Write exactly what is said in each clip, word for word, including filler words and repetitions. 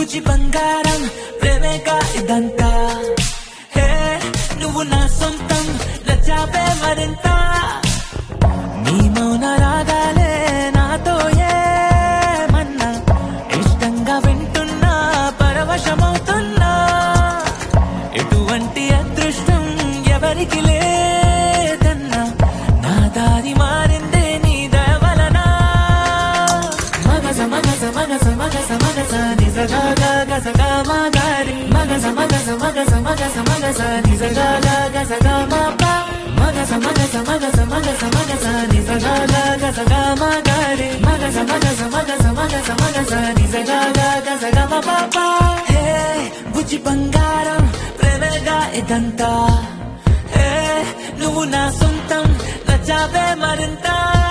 బుజ్జి బంగారం ప్రేమేగా ఇదంతా హే నువ్వు నా సొంతం నచ్చావే మరింత నీ మౌన రాగాలే నాతో ఏమన్నా ఇష్టంగా వింటున్నా పరవశమవుతున్నా ఎటువంటి అదృష్టం ఎవరికి లేదన్నా నా దారి మారిందే నీ దయ వలన మగస మగస మగస మగస మగస నిజగా గసగా మా దారి మగస మగస మగస మగస మగస నిజగా గసగా మా పా మగస మగస మగస మగస మగస నిజగా గసగా మా దారి మగస మగస మగస మగస మగస నిజగా గసగా మా పాపా హే బుజ్జి బంగారం ప్రేమగా ఇదంతా హే నువ్వు నా సొంతం నచ్చావే మరింత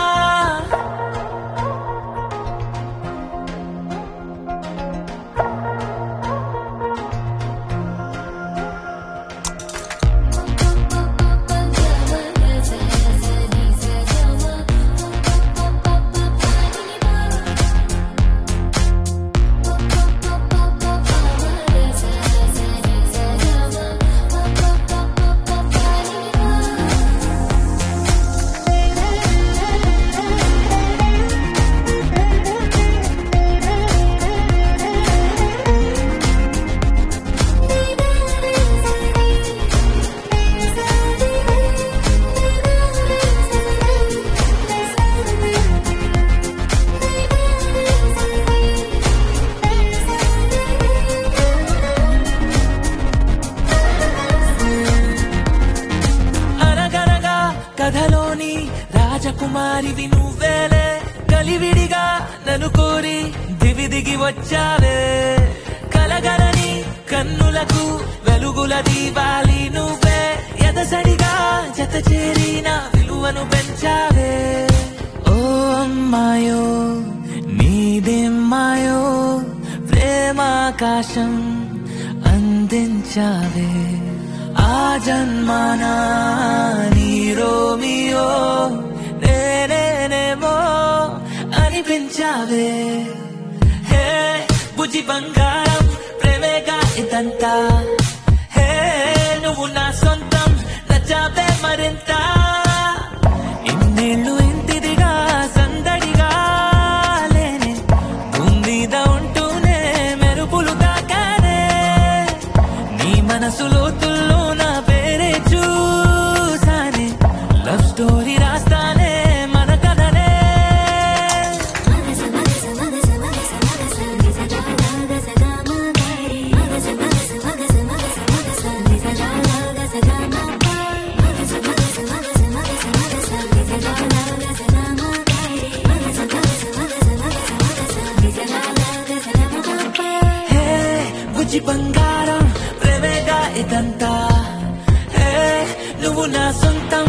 కథలోని రాజకుమారివి నువ్వేలే కలివిడిగా నన్ను కోరి దివి దిగి వచ్చావే కలగలని కన్నులకు వెలుగుల దీవాలి నువ్వే ఎదసడిగా జత చేరిన విలువను పెంచావే ఓ అమ్మాయో నీదేమ్మాయో ప్రేమాకాశం అందించావే ఆ జన్మానా నీ రోమియో నేనేనేమో అనిపించావే హే బుజ్జి బంగారం ప్రేమేగా ఇదంతా హే నువ్వు నా సొంతం నచ్చావే మరింత ఇన్నేళ్ళు ఇంటిదిగా సందడిగా లేనే భూమి మీద ఉంటూనే మెరుపులు తాకానే నీ మనసులో తుల్లో నా పేరే చూసానే లవ్ స్టోరీ రాస్తానే మన కథనే హే బుజ్జి బంగారం ప్రేమేగా ఇదంతా హే నువ్వు నా సొంతం